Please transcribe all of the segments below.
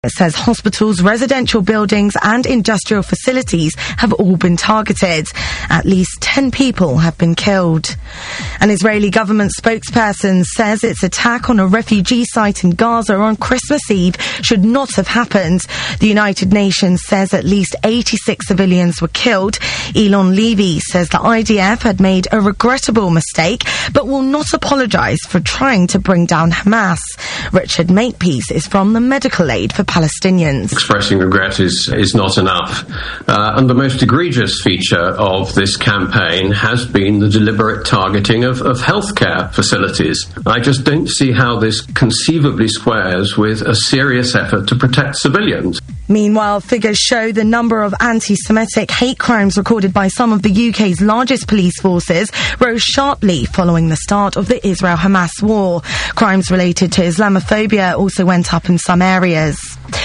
It says hospitals, residential buildings and industrial facilities have all been targeted. At least 10 people have been killed. An Israeli government spokesperson says its attack on a refugee site in Gaza on Christmas Eve should not have happened. The United Nations says at least 86 civilians were killed. Elon Levy says the IDF had made a regrettable mistake but will not apologise for trying to bring down Hamas. Richard Makepeace is from the Medical Aid for Palestinians. Expressing regret is not enough. And the most egregious feature of this campaign has been the deliberate targeting of healthcare facilities. I just don't see how this conceivably squares with a serious effort to protect civilians. Meanwhile, figures show the number of anti-Semitic hate crimes recorded by some of the UK's largest police forces rose sharply following the start of the Israel-Hamas war. Crimes related to Islamophobia also went up in some areas.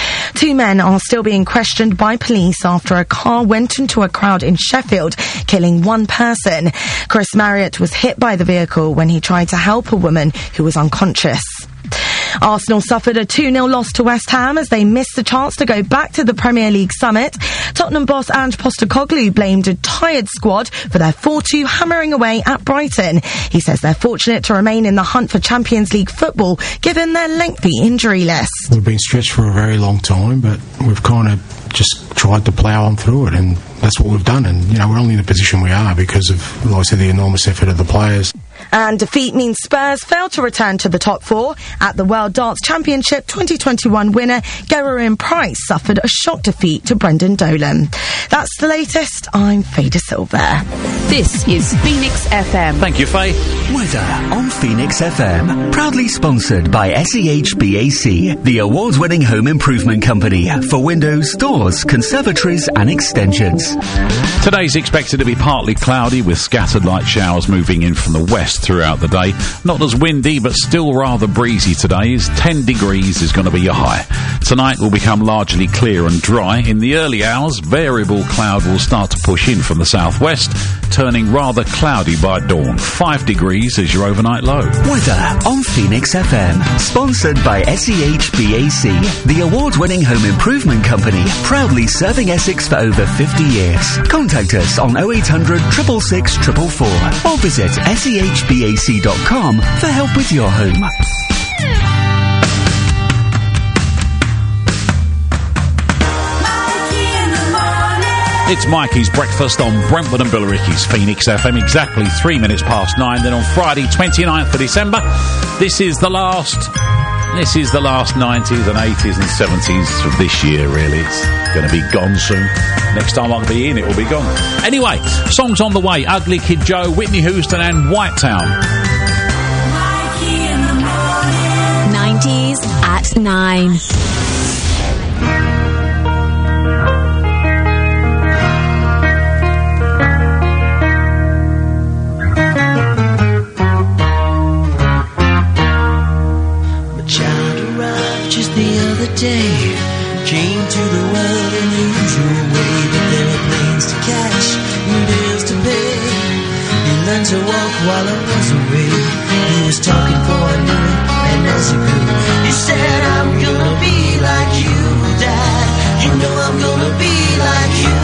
2 men are still being questioned by police after a car went into a crowd in Sheffield, killing 1 person. Chris Marriott was hit by the vehicle when he tried to help a woman who was unconscious. Arsenal suffered a 2-0 loss to West Ham as they missed the chance to go back to the Premier League summit. Tottenham boss Ange Postecoglou blamed a tired squad for their 4-2 hammering away at Brighton. He says they're fortunate to remain in the hunt for Champions League football given their lengthy injury list. We've been stretched for a very long time, but we've kind of just tried to plough on through it, and that's what we've done. And, you know, we're only in the position we are because of, like I said, the enormous effort of the players. And defeat means Spurs failed to return to the top 4. At the World Darts Championship, 2021 winner Gerwyn Price suffered a shock defeat to Brendan Dolan. That's the latest. I'm Faye De Silva. This is Phoenix FM. Thank you, Faye. Weather on Phoenix FM. Proudly sponsored by SEHBAC, the award-winning home improvement company for windows, doors, conservatories and extensions. Today's expected to be partly cloudy with scattered light showers moving in from the west throughout the day. Not as windy, but still rather breezy today, as 10 degrees is going to be your high. Tonight will become largely clear and dry. In the early hours, variable cloud will start to push in from the southwest, turning rather cloudy by dawn. 5 degrees is your overnight low. Weather on Phoenix FM. Sponsored by SEHBAC, the award-winning home improvement company, proudly serving Essex for over 50 years. Contact us on 0800 666 444 or visit SEHBAC.com for help with your home. It's Mikey's Breakfast on Brentford and Billericay's Phoenix FM, exactly 3 minutes past 9. Then on Friday, 29th of December, this is the last 90s and 80s and 70s of this year, really. It's going to be gone soon. Next time I'll be in, it will be gone. Anyway, songs on the way. Ugly Kid Joe, Whitney Houston and Whitetown. 90s at 9. Day came to the world in the usual way, but there were planes to catch and bills to pay. He learned to walk while I was away. He was talking for I knew it, and as he grew, he said, I'm gonna be like you, Dad. You know I'm gonna be like you.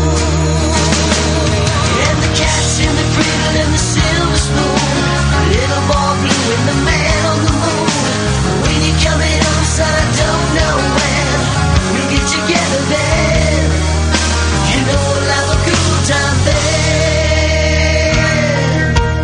And the cat's in the cradle and the silver spoon, the little ball blue and the man on the moon. When you come in on, son, I don't know when we'll get together then. You know we'll have a good time then.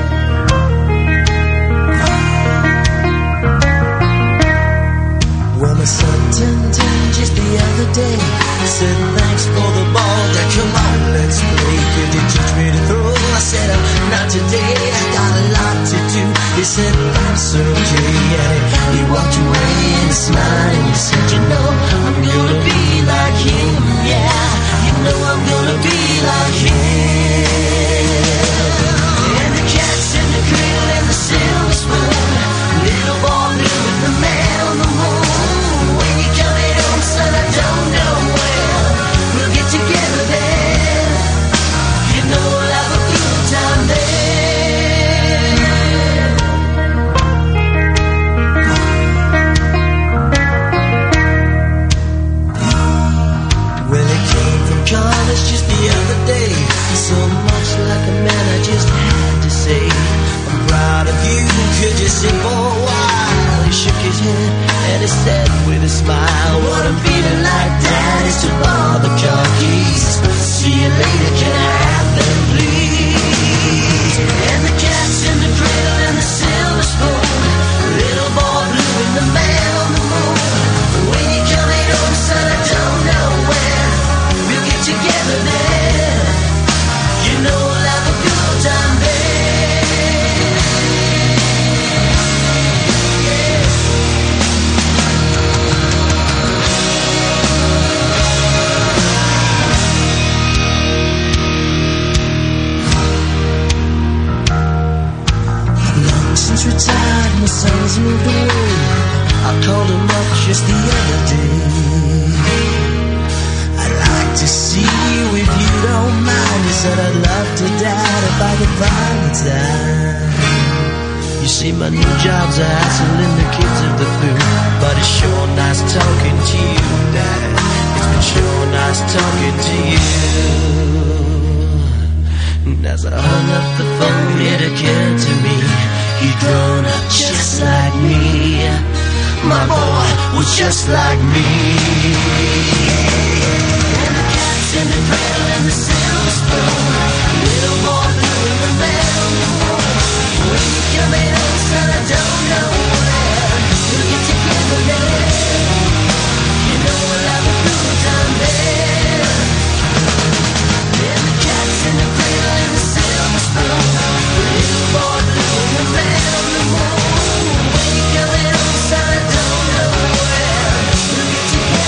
Well, my son turned 10 just the other day. He said, thanks for the ball, Dad, come on, let's play. Could you teach me to throw? I said, not today, I got a lot to do. He said, that's okay, yeah. He walked away and smiled and he said, you know, I'm gonna be like him, yeah. You know I'm gonna be like him. And the cat's in the cradle and the silver spoon, little ball blue with the man on the moon. When you coming home, son, I don't know when we'll get together then. You know we'll have a good time then. all the violence that you see. My new job's a hassle and the kids of the flu, but it's sure nice talking to you, Dad. It's been sure nice talking to you. And as I hung up the phone, it occurred to me, you'd grown up just like me. My boy was just like me. And the cats and the cradle and the silver spoon, little boy blue in the middle. When you come in home, son, I don't know where we'll get together there. You know we'll have a good time there. And the cats and the cradle and the silver spoon, little boy blue in the middle. When you come in home, son, I don't know where we'll get together.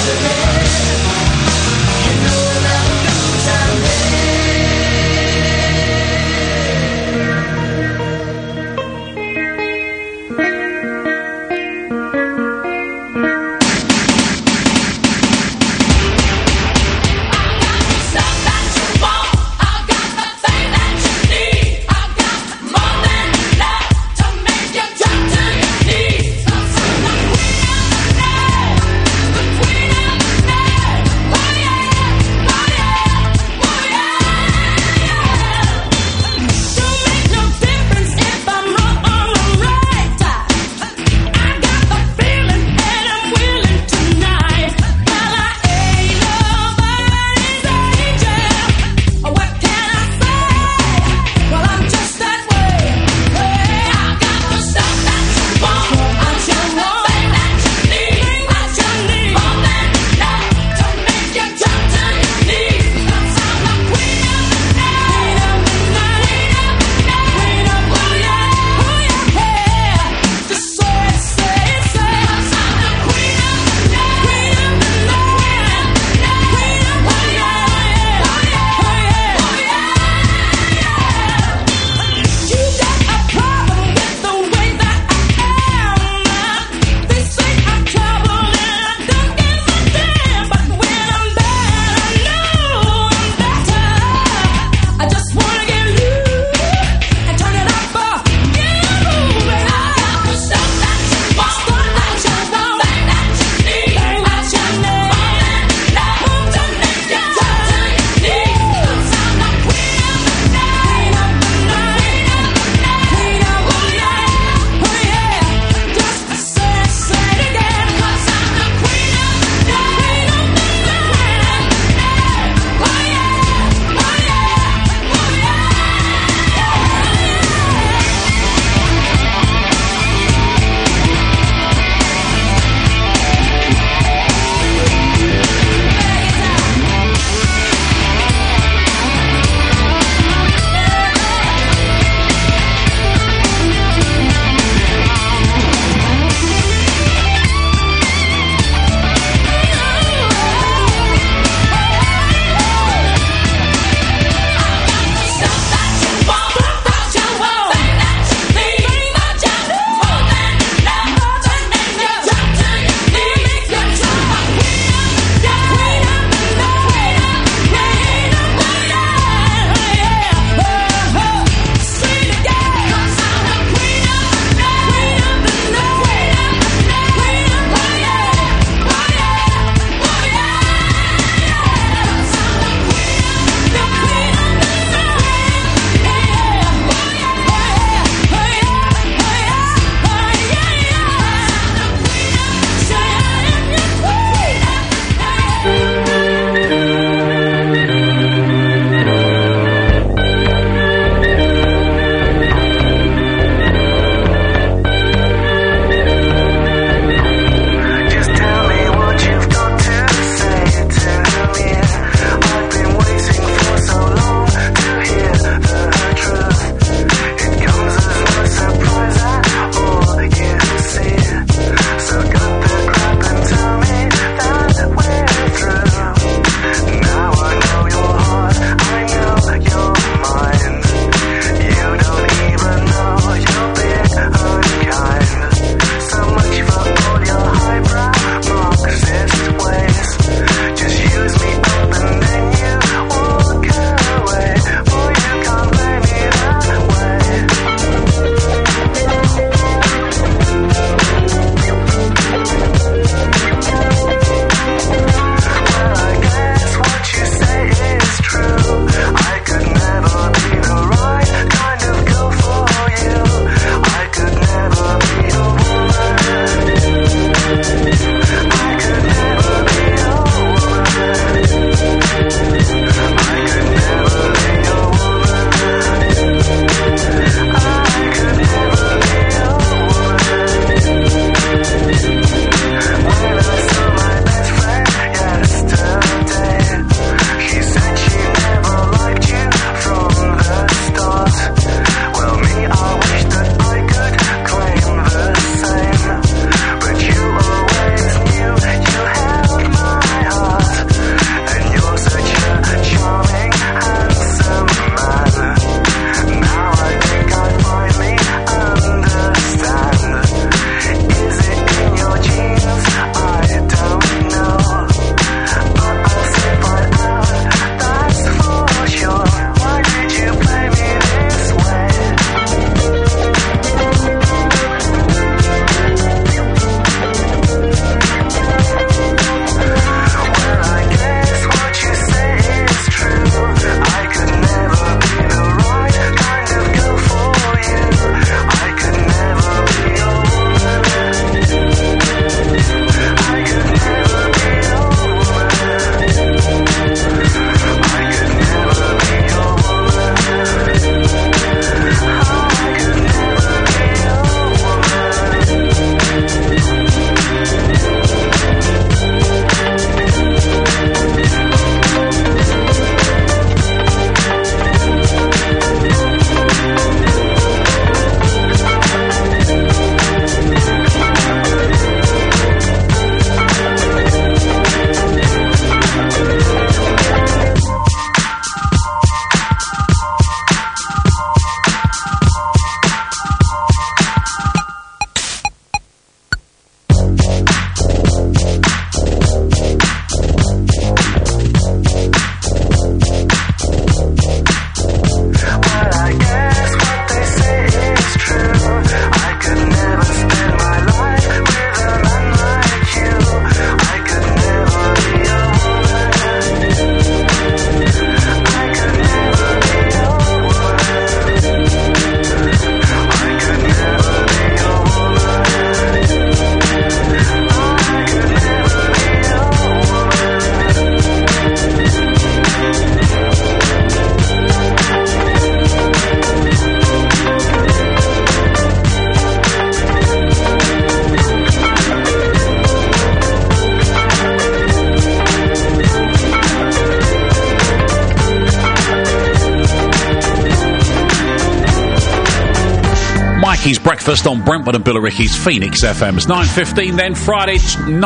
breakfast on Brentwood and Billericay's Phoenix FM. It's 9:15 then, Friday,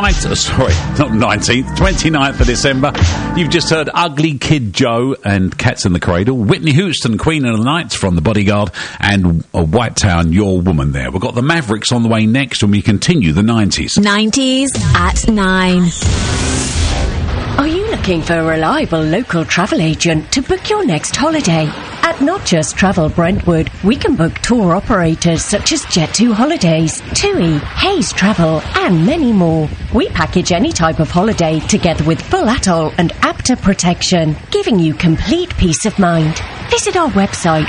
29th of December. You've just heard Ugly Kid Joe and Cats in the Cradle, Whitney Houston, Queen of the Nights from The Bodyguard, and White Town, Your Woman there. We've got the Mavericks on the way next when we continue the 90s. 90s at 9. Are you looking for a reliable local travel agent to book your next holiday? At Not Just Travel Brentwood, we can book tour operators such as Jet2 Holidays, TUI, Hayes Travel, and many more. We package any type of holiday together with full atoll and APTA protection, giving you complete peace of mind. Visit our website,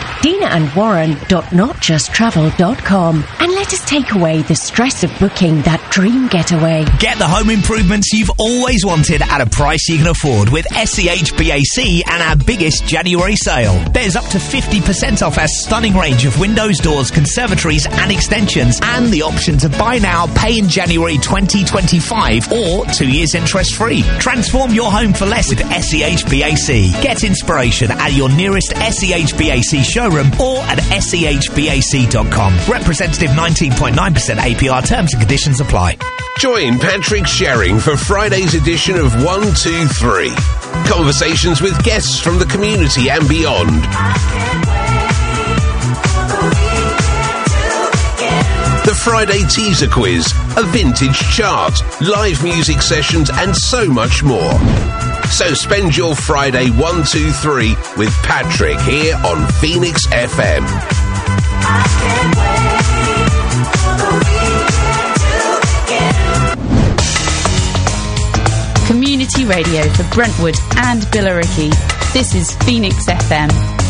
dinaandwarren.notjusttravel.com, and let us take away the stress of booking that dream getaway. Get the home improvements you've always wanted at a price you can afford with SEHBAC and our biggest January sale. There's up to 50% off our stunning range of windows, doors, conservatories and extensions, and the option to buy now, pay in January 2025 or 2 years interest free. Transform your home for less with SEHBAC. Get inspiration at your nearest SEHBAC showroom or at SEHBAC.com. Representative 19.9% APR, terms and conditions apply. Join Patrick Sherring for Friday's edition of 123. Conversations with guests from the community and beyond. The Friday teaser quiz, a vintage chart, live music sessions and so much more. So spend your Friday 123 with Patrick here on Phoenix FM. Community radio for Brentwood and Billericay. This is Phoenix FM.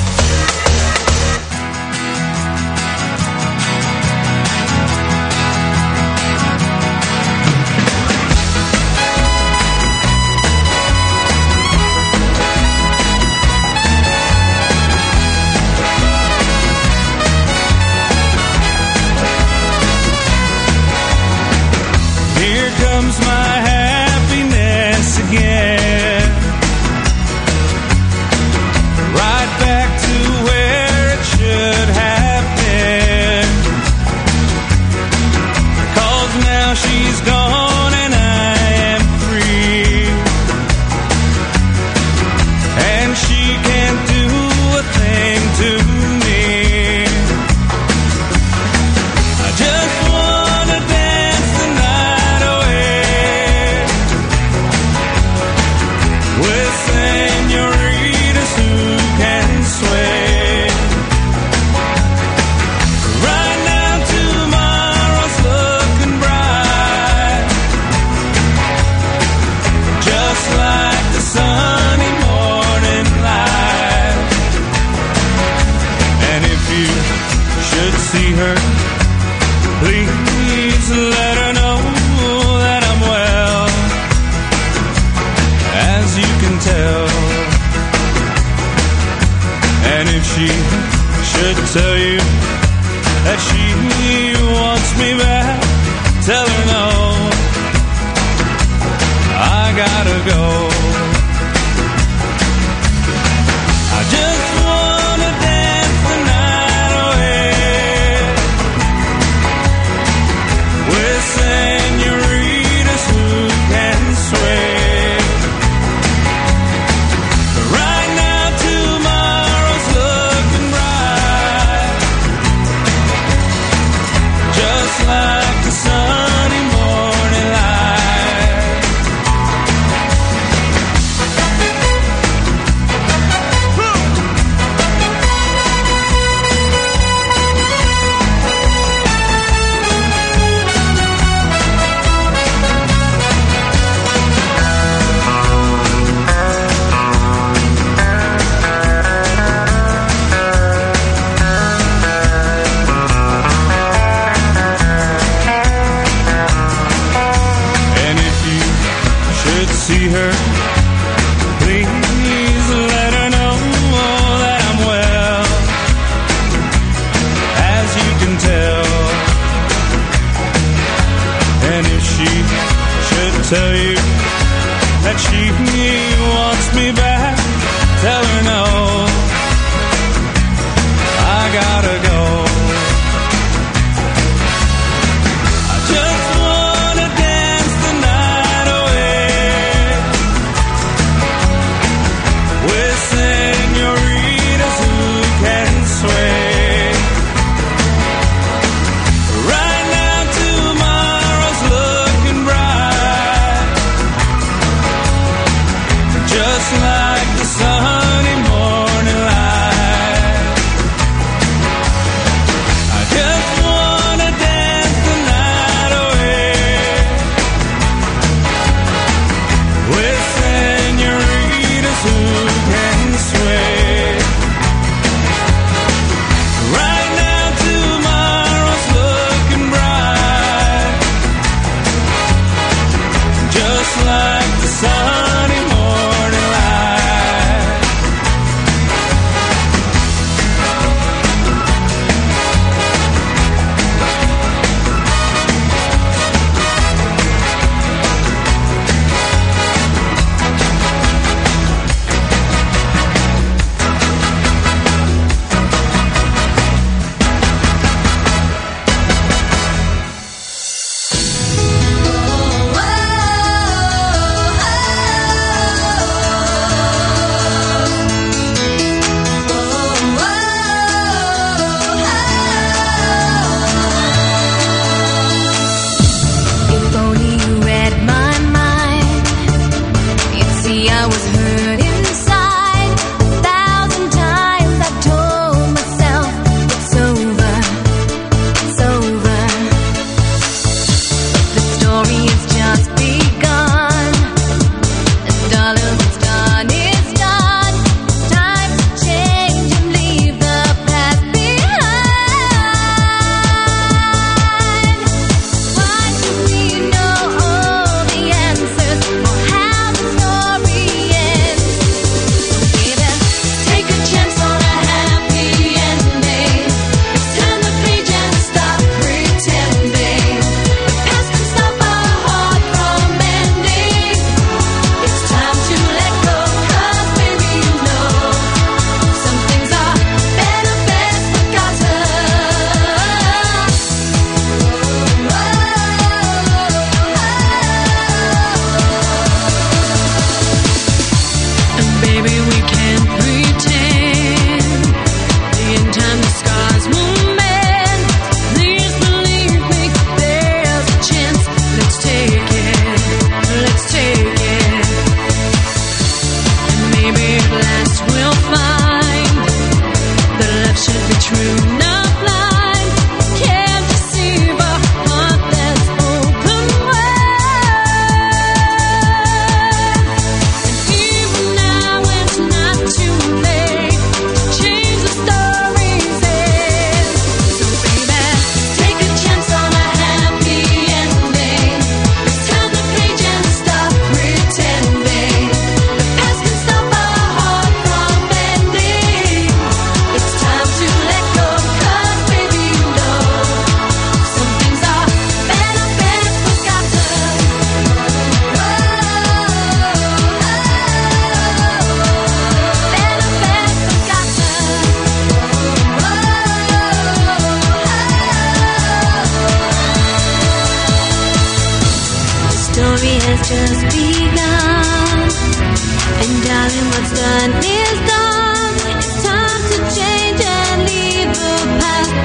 Here comes my happiness again. Right back to where it should have been. 'Cause now she's gone and I am free. And she can't do a thing to me. I just wanna dance the night away with senoritas who can sway. Right now tomorrow's looking bright, just like the sunny morning light. And if you should see her, please let her know that I'm well, as you can tell. And if she should tell you that she wants me back, tell her no, I gotta go. I just wanna dance the night away with senoritas who can sway. Right now tomorrow's looking bright, just like the sunny morning light. And if you should see her, please let her know that I'm well, as you can tell. And if she should tell you that she wants me back, tell her no, I gotta go. darling, what's done is done. Time to change and leave the past behind. Why should we know all the answers or how the story ends? So baby, take a chance on a happy ending. Let's turn the page and stop pretending. The past can stop our heart from mending. It's time to let go, 'cause baby you know some things are better best forgotten. And baby we can't pretend. In time the scars will mend. Please believe me, there's a chance. Let's take it, let's take it. And maybe at last we'll find that love should be true, not blind. Can't deceive a heart that's open wide. And even now it's not too late to change the story's end. So baby, take a chance on a happy ending. Let's turn the page and stop pretending. The past can stop our heart from mending. It's time to let go, 'cause baby you know some things are better best forgotten. The story has just begun, and darling, what's done is done. It's time to change and leave the past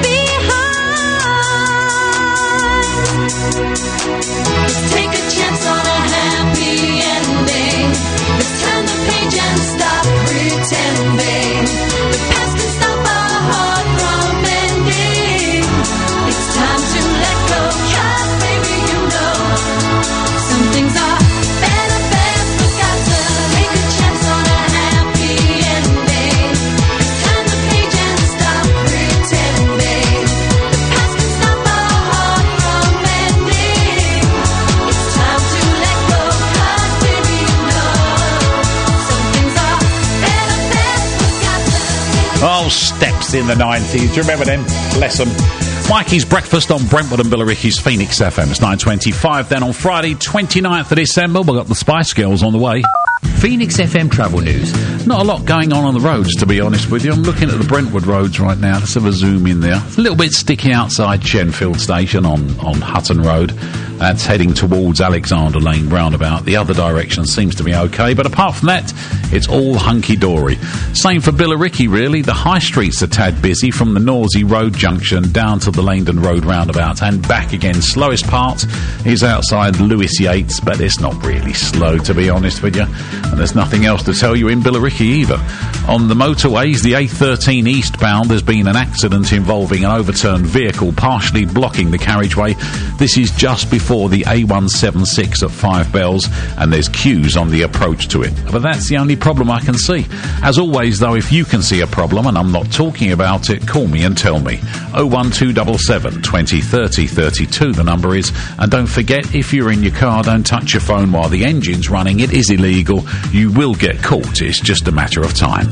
behind. Let's take a chance on a happy ending. Let's turn the page and stop pretending. The past can stop our heart from mending. It's time to let go, 'cause baby you know some things are better best forgotten. Take a chance on a happy ending. Let's turn the page and stop pretending. The past can stop our heart from mending. It's time to let go, 'cause baby you know some things are better best forgotten. Oh, steps in the 90s. Do you remember them? Bless them. Mikey's Breakfast on Brentwood and Billericay's Phoenix FM. It's 9:25. Then on Friday, 29th of December, we've got the Spice Girls on the way. Phoenix FM travel news. Not a lot going on the roads, to be honest with you. I'm looking at the Brentwood roads right now. Let's have a zoom in there. It's a little bit sticky outside Shenfield Station on Hutton Road. That's heading towards Alexander Lane roundabout. The other direction seems to be okay, but apart from that, it's all hunky-dory. Same for Billericay, really. The high streets are tad busy from the Norsey Road junction down to the Langdon Road roundabout and back again. Slowest part is outside Lewis Yates, but it's not really slow, to be honest with you. And there's nothing else to tell you in Billericay either. On the motorways, the A13 eastbound, there's been an accident involving an overturned vehicle partially blocking the carriageway. This is just before the A176 at Five Bells, and there's queues on the approach to it. But that's the only problem I can see. As always, though, if you can see a problem and I'm not talking about it, call me and tell me. 01277 20 30 32, the number is. And don't forget, if you're in your car, don't touch your phone while the engine's running. It is illegal. You will get caught. It's just a matter of time.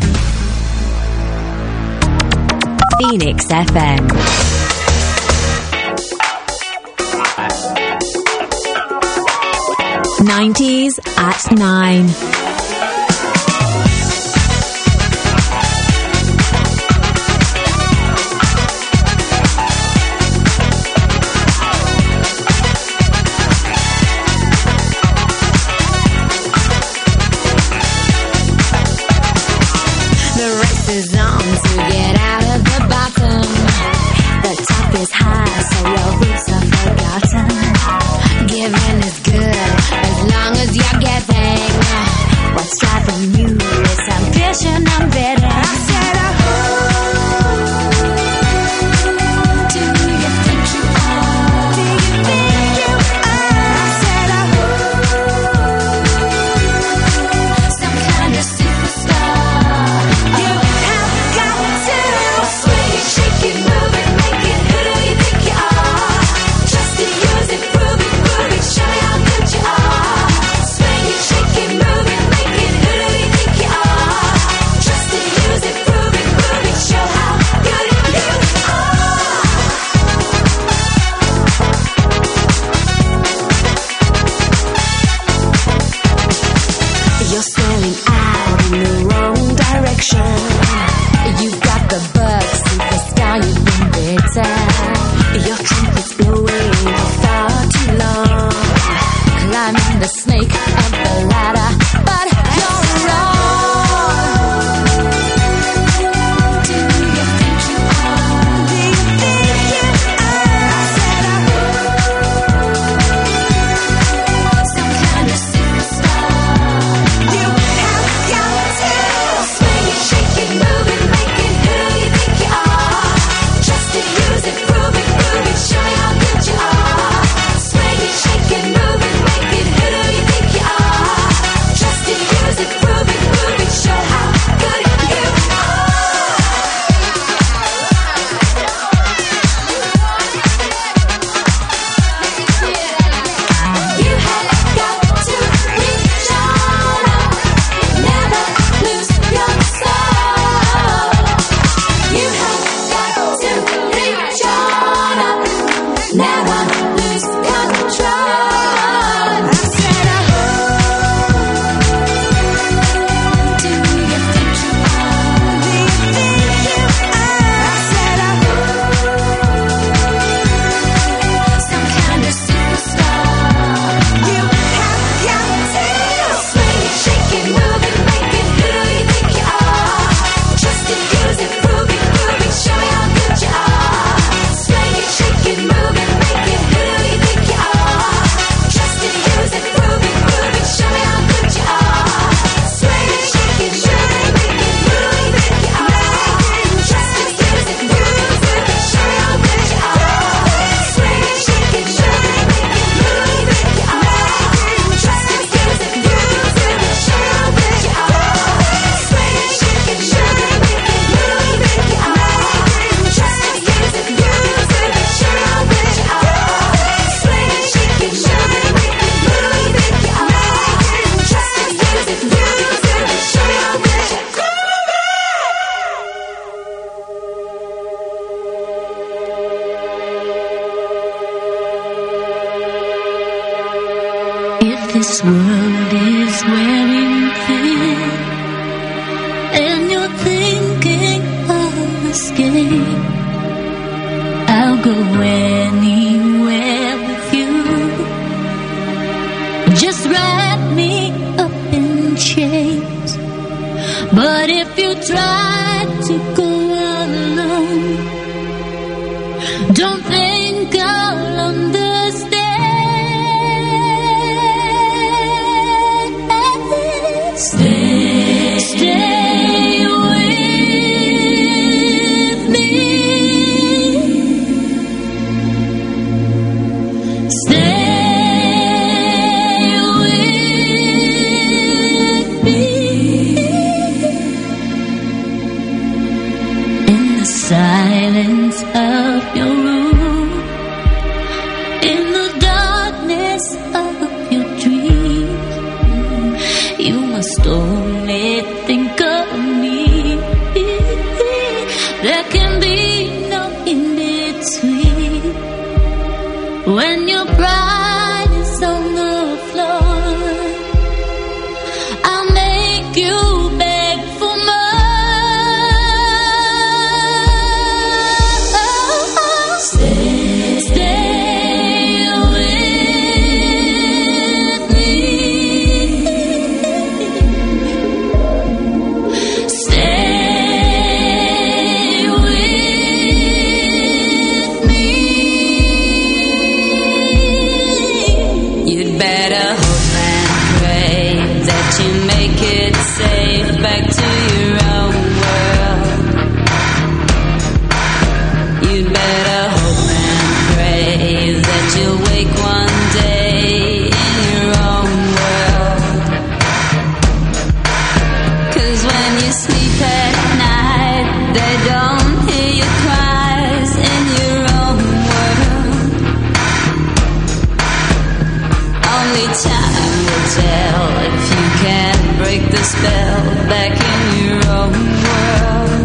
Phoenix FM. '90s at 9. Giving is good as long as you're giving. chains. But if you try to go alone, don't think I'll understand. Stay with me. Stay with me. In the silence of your room, in the darkness of your dreams, you must only think of me. There can be no in between. When your pride is on the floor, I'll make you beg for more. Stay with me. Stay with me. You'd better hope and pray that you make it safe back to your own world. You'd better hope and pray that you'll wake one day in your own world. 'Cause when you sleep at night, they don't hear your cries in your own world. Only time will tell if you can break the spell back in your own world.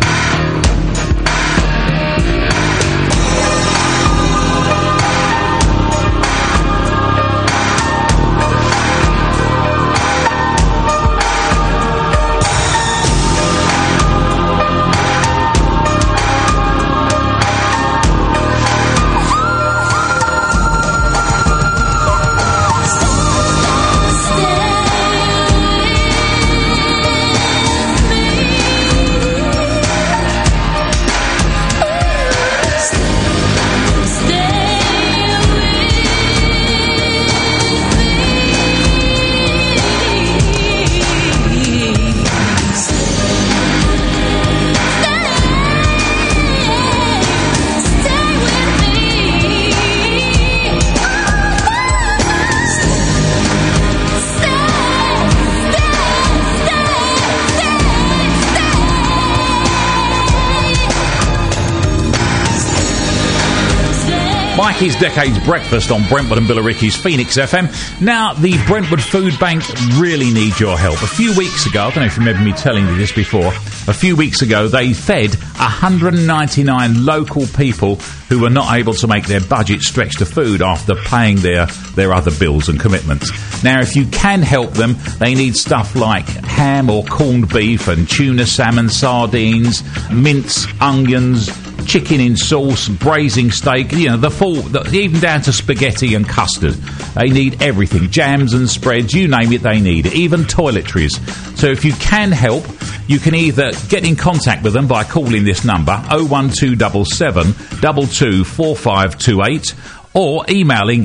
Mikey's Decades Breakfast on Brentwood and Billericay's Phoenix FM. Now, the Brentwood Food Bank really needs your help. A few weeks ago, I don't know if you remember me telling you this before, a few weeks ago they fed 199 local people who were not able to make their budget stretch to food after paying their other bills and commitments. Now, if you can help them, they need stuff like ham or corned beef and tuna, salmon, sardines, mince, onions, chicken in sauce, braising steak, you know, even down to spaghetti and custard. They need everything. Jams and spreads, you name it, they need it. Even toiletries. So if you can help, you can either get in contact with them by calling this number, 01277 224528, or emailing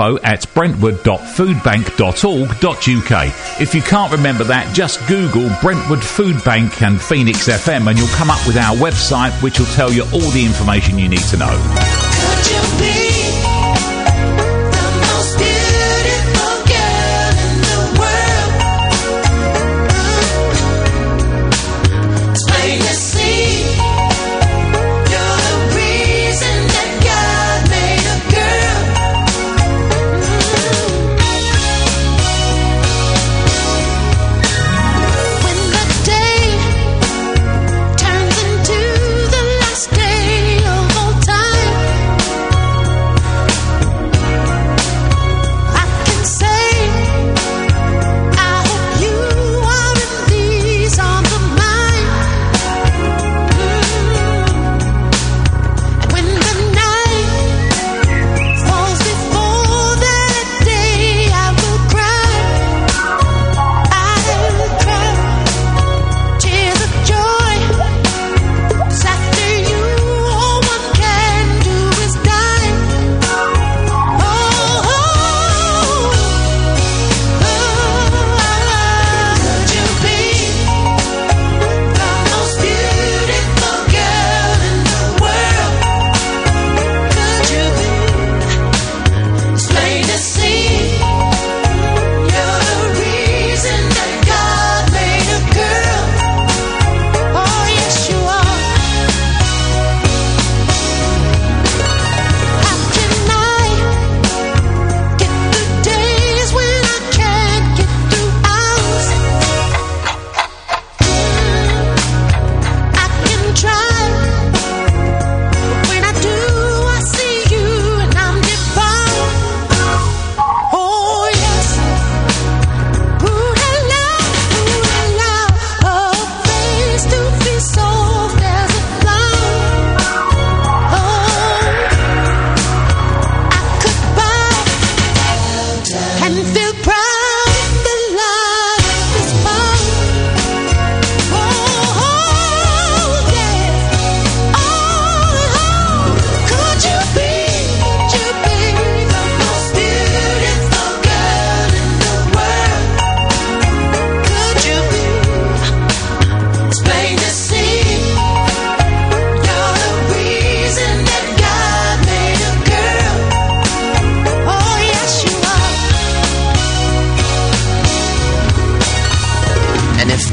info@brentwood.foodbank.org.uk. If you can't remember that, just Google Brentwood Food Bank and Phoenix FM and you'll come up with our website, which will tell you all the information you need to know. Could you be the most beautiful girl in the world? It's plain to see you're the reason that God made a girl. When the day turns into the last day of all time,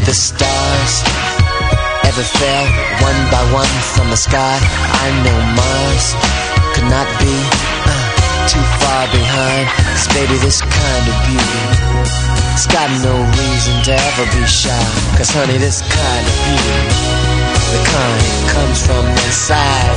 the stars ever fell one by one from the sky, I know Mars could not be too far behind. 'Cause baby, this kind of beauty, it's got no reason to ever be shy. 'Cause honey, this kind of beauty, the kind comes from inside.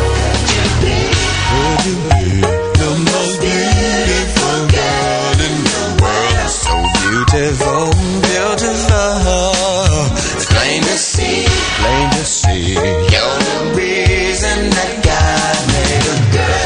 The most beautiful girl in the world, so beautiful, beautiful. It's plain to see, you're the reason that God made a girl.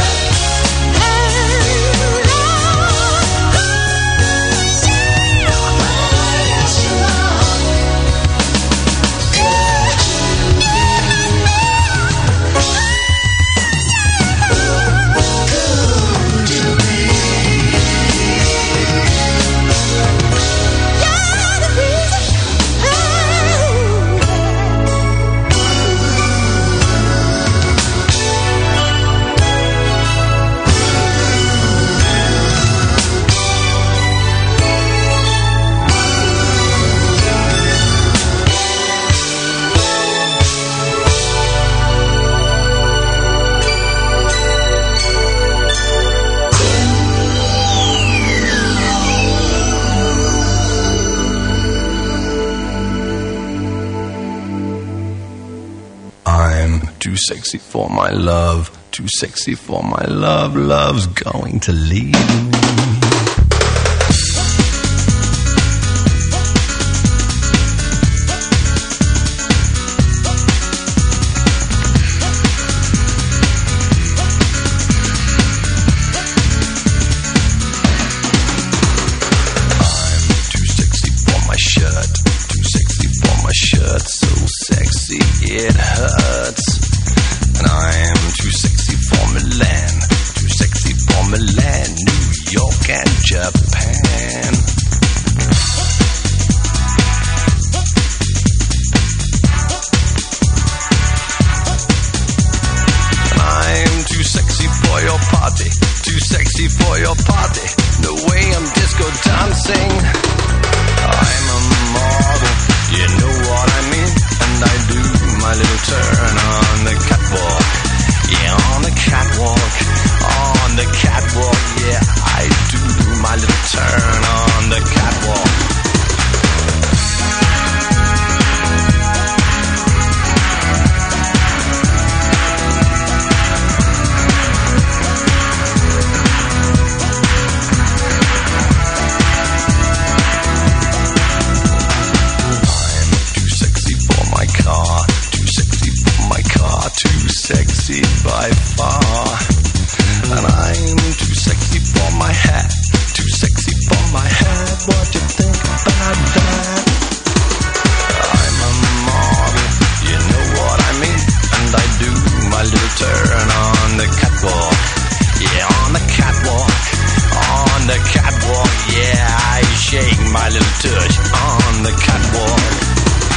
Too sexy for my love, too sexy for my love, love's going to leave me. It hurts, and I am too sexy for Milan, too sexy for Milan, New York and Japan. And I am too sexy for your party, too sexy for your party, the way I'm disco dancing. I'm a model, you know what I mean, and I do my little turn on the catwalk, yeah, on the catwalk, on the catwalk, yeah, I do my little turn on the catwalk. Too sexy by far, and I'm too sexy for my hat, too sexy for my hat. What you think about that? I'm a model, you know what I mean, and I do my little turn on the catwalk, yeah, on the catwalk, on the catwalk, yeah, I shake my little touch on the catwalk.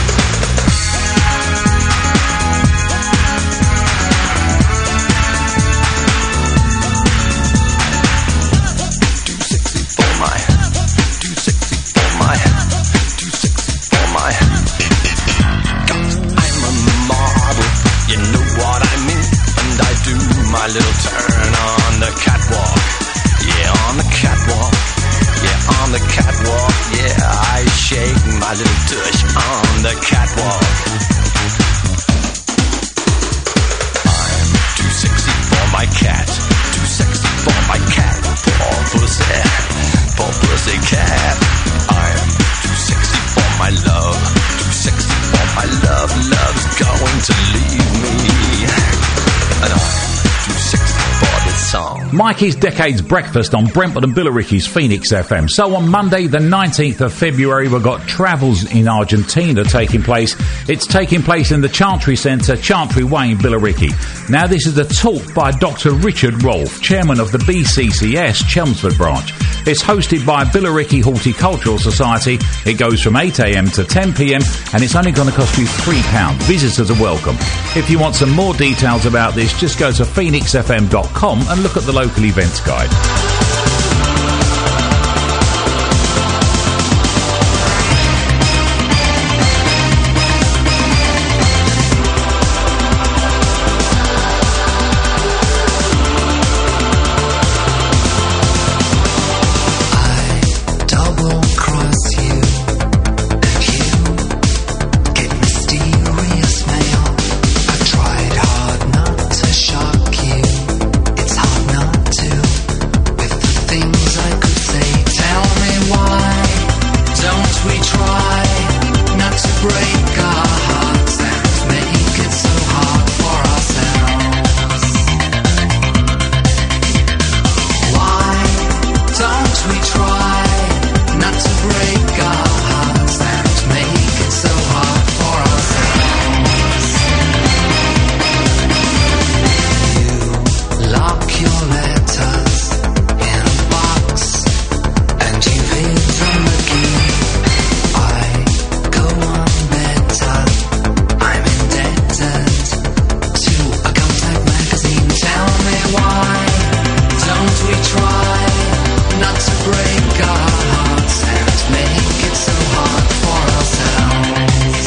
My little turn on the catwalk, yeah, on the catwalk, yeah, on the catwalk, yeah, I shake my little tush on the catwalk. I'm too sexy for my cat, too sexy for my cat, poor pussy cat. I'm too sexy for my love, too sexy for my love, love's going to leave me, and I'm too sexy for this song. Mikey's Decades Breakfast on Brentwood and Billericay's Phoenix FM. So on Monday, the 19th of February, we've got Travels in Argentina taking place. It's taking place in the Chantry Centre, Chantry Way in Billericay. Now, this is a talk by Dr. Richard Rolfe, chairman of the BCCS Chelmsford branch. It's hosted by Billericay Horticultural Society. It goes from 8 a.m. to 10 p.m. and it's only going to cost you £3. Visitors are welcome. If you want some more details about this, just go to phoenixfm.com and look at the local events guide. break our hearts and make it so hard for ourselves. Why don't we try not to break our hearts and make it so hard for ourselves? You lock your letters in a box and you hid from the key. I go on better. I'm indebted to a contact magazine. Tell me why don't we try not to break our hearts and make it so hard for ourselves?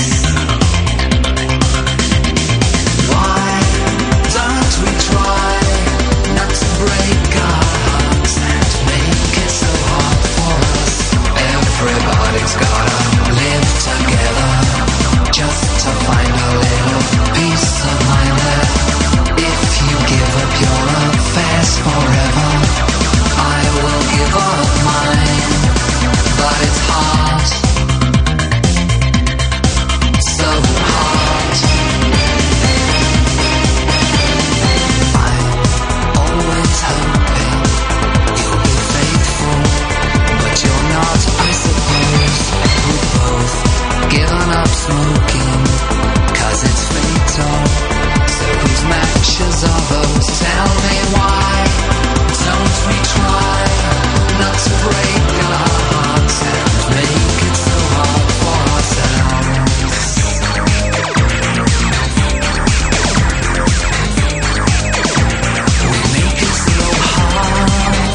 Why don't we try not to break our hearts and make it so hard for us? Everybody's gotta live together just to find a little peace of mind there. If you give up your affairs forever, I will give up mine. But it's hard, so hard. I'm always hoping you'll be faithful, but you're not, I suppose. We've both given up smoking, 'cause it's fatal. So whose matches are those? Tell me why don't we try not to break our hearts and make it so hard for ourselves? We make it so hard.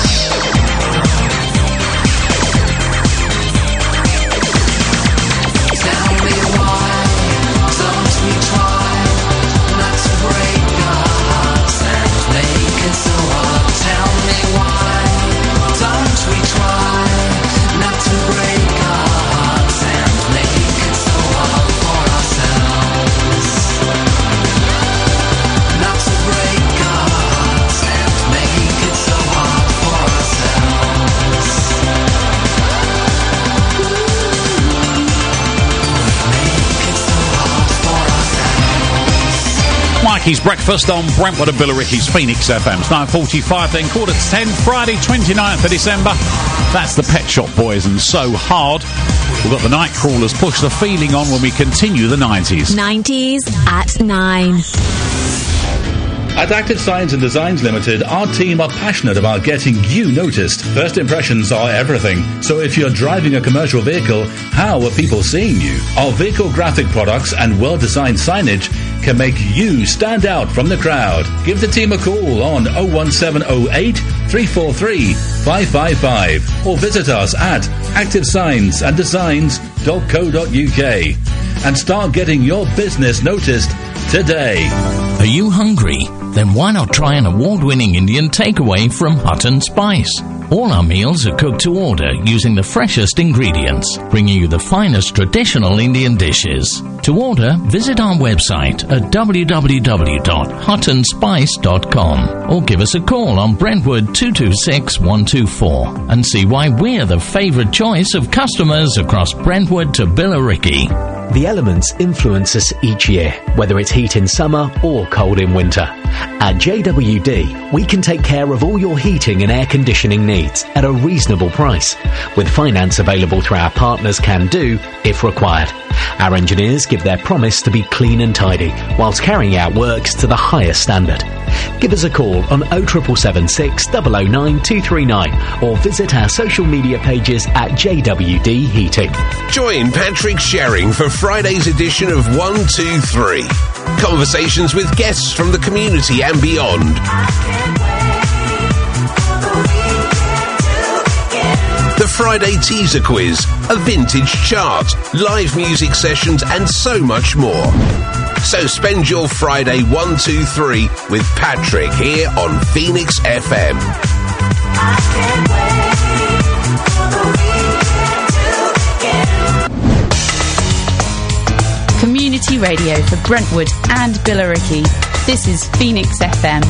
Tell me why don't we try not to break our hearts and make it so hard? Tell me why don't we try not to break our hearts and make it so hard for ourselves? Not to break our hearts and make it so hard for ourselves. Make it so hard for ourselves. Mikey's Breakfast on Brentwood and Billericay's Phoenix FM. It's 9:45, then 9:45, Friday 29th of December. That's the Pet Shop Boys and So Hard. We've got the Night Crawlers Push the Feeling on when we continue the 90s. 90s at 9. At Active Signs and Designs Limited, our team are passionate about getting you noticed. First impressions are everything. So if you're driving a commercial vehicle, how are people seeing you? Our vehicle graphic products and well-designed signage can make you stand out from the crowd. Give the team a call on 01708 343 555 or visit us at activesignsanddesigns.co.uk and start getting your business noticed today. Are you hungry? Then why not try an award-winning Indian takeaway from Hutton Spice? All our meals are cooked to order using the freshest ingredients, bringing you the finest traditional Indian dishes. To order, visit our website at www.huttonspice.com or give us a call on Brentwood 226 124 and see why we're the favourite choice of customers across Brentwood to Billericay. The elements influence us each year, whether it's heat in summer or cold in winter. At JWD, we can take care of all your heating and air conditioning needs at a reasonable price, with finance available through our partners Can Do if required. Our engineers give their promise to be clean and tidy, whilst carrying out works to the highest standard. Give us a call on 07776 009 239 or visit our social media pages at JWD Heating. Join Patrick Sherring for Friday's edition of 123. Conversations with guests from the community and beyond. The Friday teaser quiz, a vintage chart, live music sessions and so much more. So spend your Friday 123 with Patrick here on Phoenix FM. Community radio for Brentwood and Billericay. This is Phoenix FM.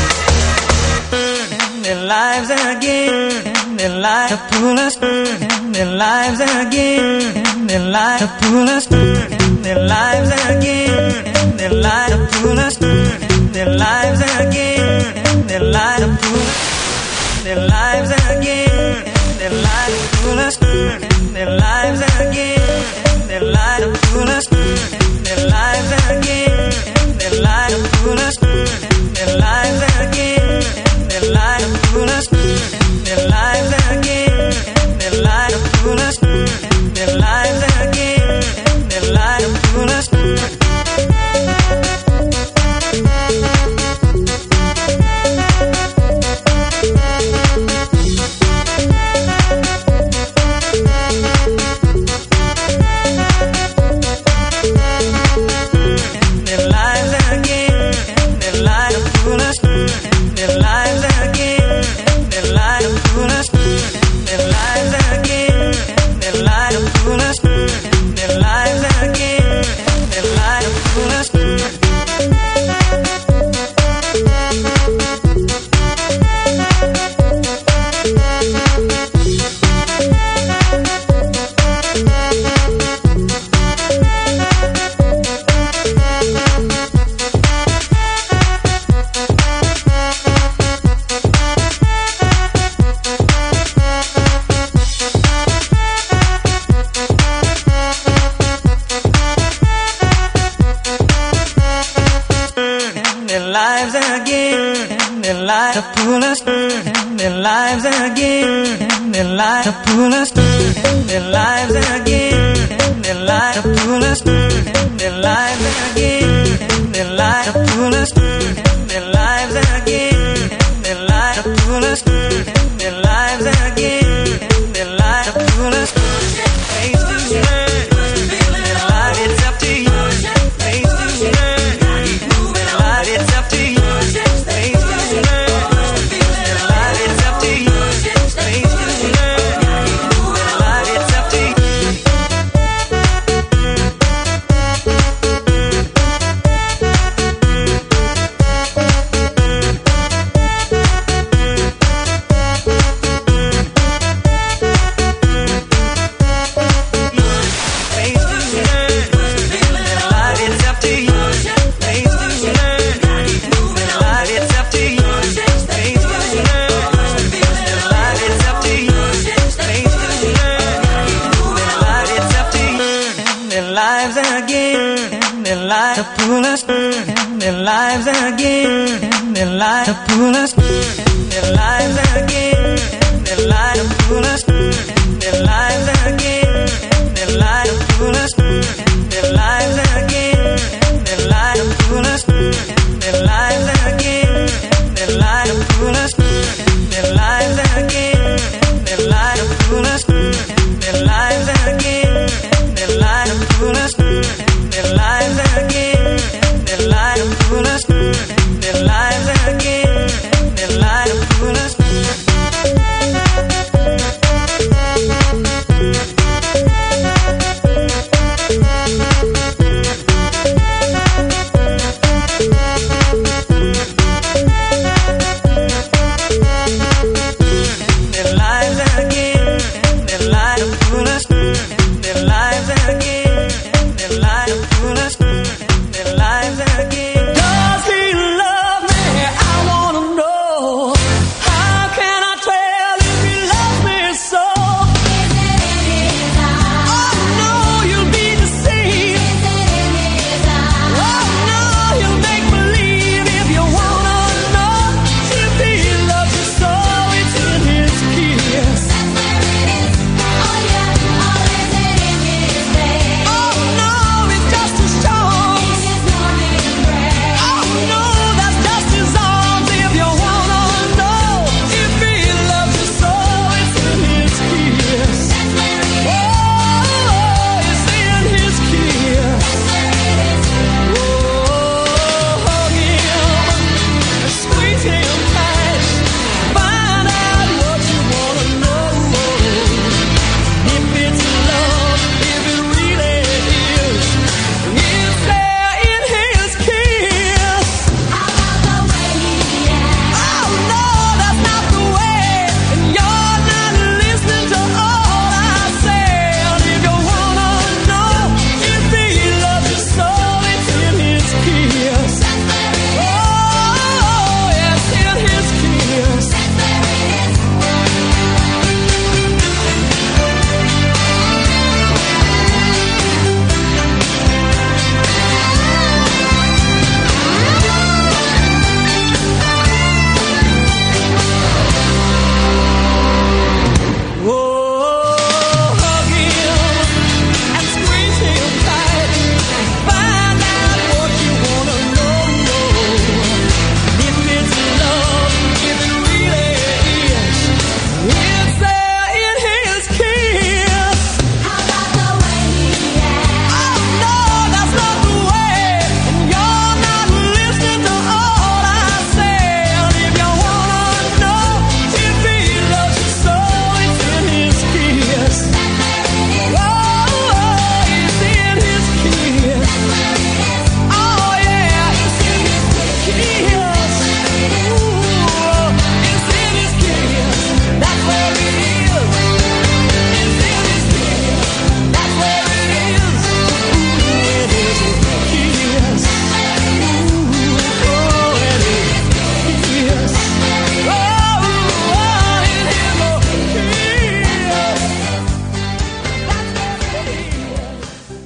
Their lives again, their lives to pull us, and their lives again, their lives to pull us, their lives again, their lives to pull us, their lives again, their lives to pull us, their lives again, their lives to pull us, their lives again, their lives to pull us, their lives again, their lives to pull us, their lives again, their lives to pull us, their lives again, their lives to pull us, their lives again, their lives to pull us.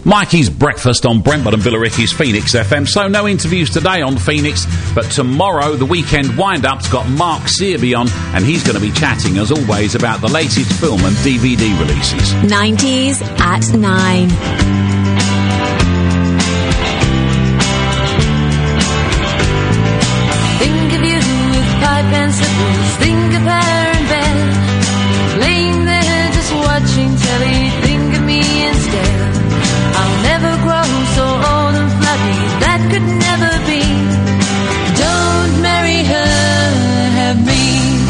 Mikey's Breakfast on Brentford and Billericay's Phoenix FM. So no interviews today on Phoenix, but tomorrow the weekend wind-up's got Mark Searby on, and he's going to be chatting, as always, about the latest film and DVD releases. 90s at 9. Think of you with pipe and slippers. Think of her in bed, laying there just watching telly. Think of me instead. I'll never grow so old and flabby. That could never be. Don't marry her, have me.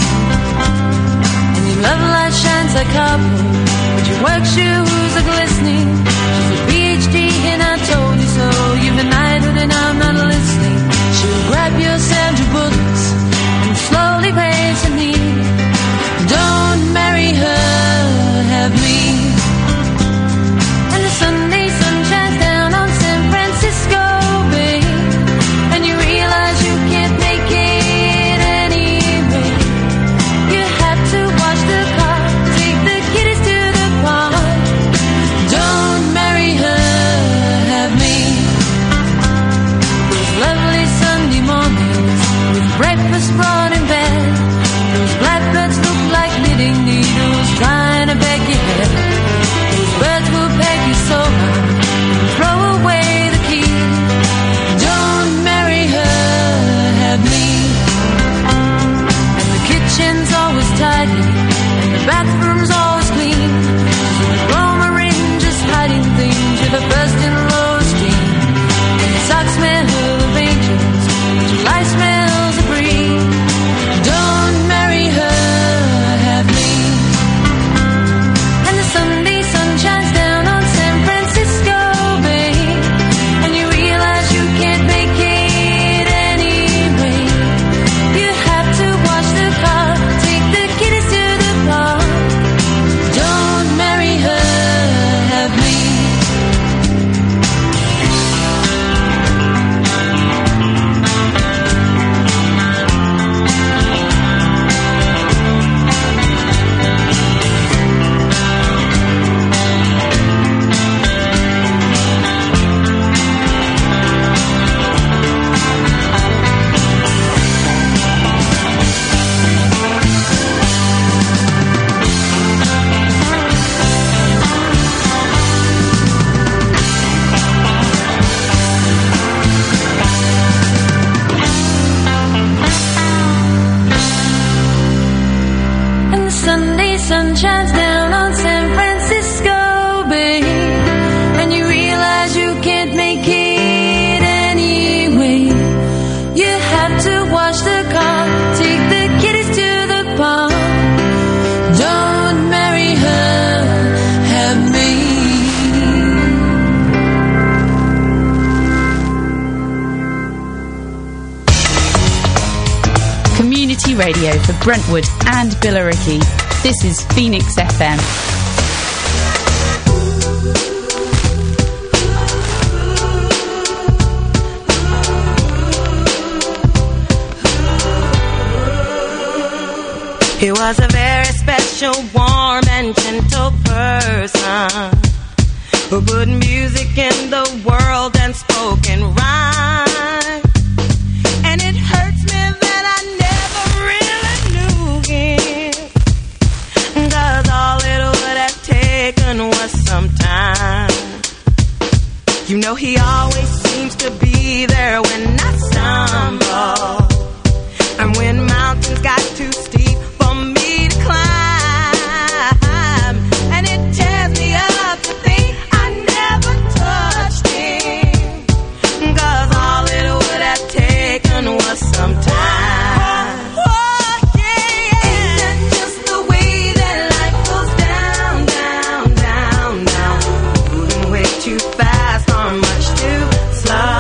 And your love light shines like copper, but your work shoes are glistening. She's a PhD and I told you so. You've been idle and I'm not listening. She'll grab your Sandra Bullets and slowly pace her knee. Don't marry her, have me. And the Sunday sun shines down on San Francisco Bay, and you realize you can't make it anyway. You have to wash the car, take the kiddies to the park. Don't marry her, have me. Those lovely Sunday mornings with breakfast brought in bed, those blackbirds look like knitting needles trying to beg your head. Those birds will peg you so hard and throw away the key. Don't marry her, have me. And the kitchen's always tidy and the bathroom's always clean. So the Roma ring just hiding things with a first-in-law steam. And the socks smell of angels, July smells of brie. Don't marry her, have me. And the Sunday sun shines down on San Francisco Bay, and you realize you can't make it anyway. You have to wash the car, take the kiddies to the park. Don't marry her, have me. And the Sunday sun shines down on San Francisco Bay, and you realize you can't make it anyway. You have to wash the car, take the kiddies to the park. Don't marry her, have me. Community radio for Brentwood and Billericay. This is Phoenix FM. He was a very special, warm and gentle person who put music in the world and spoke in rhyme. And it hurts me that I never really knew him, 'cause all it would have taken was some time. You know he always seems to be there when I stumble, and when mountains got too steep for me to climb, and it tears me up to think I never touched him, 'cause all it would have taken was some time. Oh, yeah. Ain't that just the way that life goes down, down, down, down? Moving way too fast or much too slow.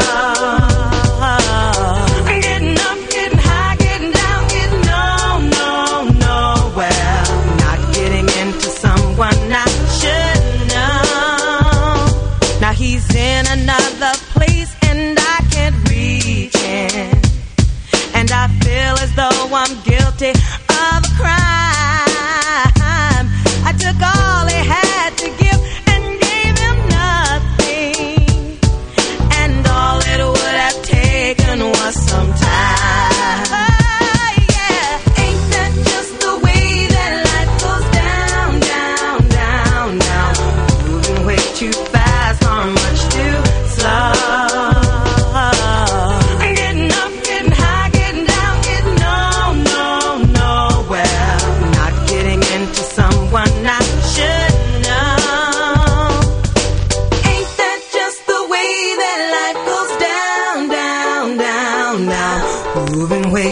Getting up, getting high, getting down, getting nowhere. Not getting into someone I should know. Now he's in another place and I can't reach him, and I feel as though I'm guilty of a crime. I took all he had to give and gave him nothing.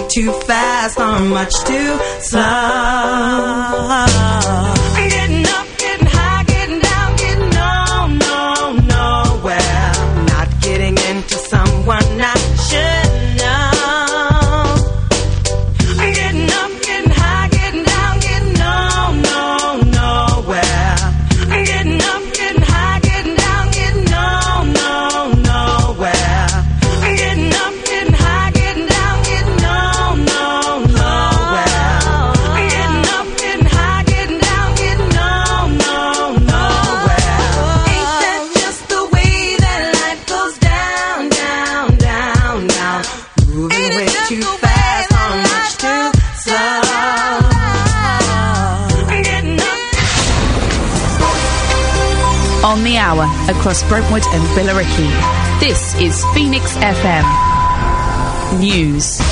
too fast or much too slow. I'm getting up, getting high, getting down, getting nowhere. Not getting into someone I should know. I'm getting up, getting high, getting down, getting nowhere. I'm getting up, getting high, getting down, getting nowhere. I'm getting up, getting high, getting down, getting nowhere. I'm getting up, getting high, getting down, getting nowhere. Ain't that just the way that life goes down, down, down, down? Moving way too fast or much too slow. I'm getting up. On the hour, across Brentwood and Billericay. This is Phoenix FM News.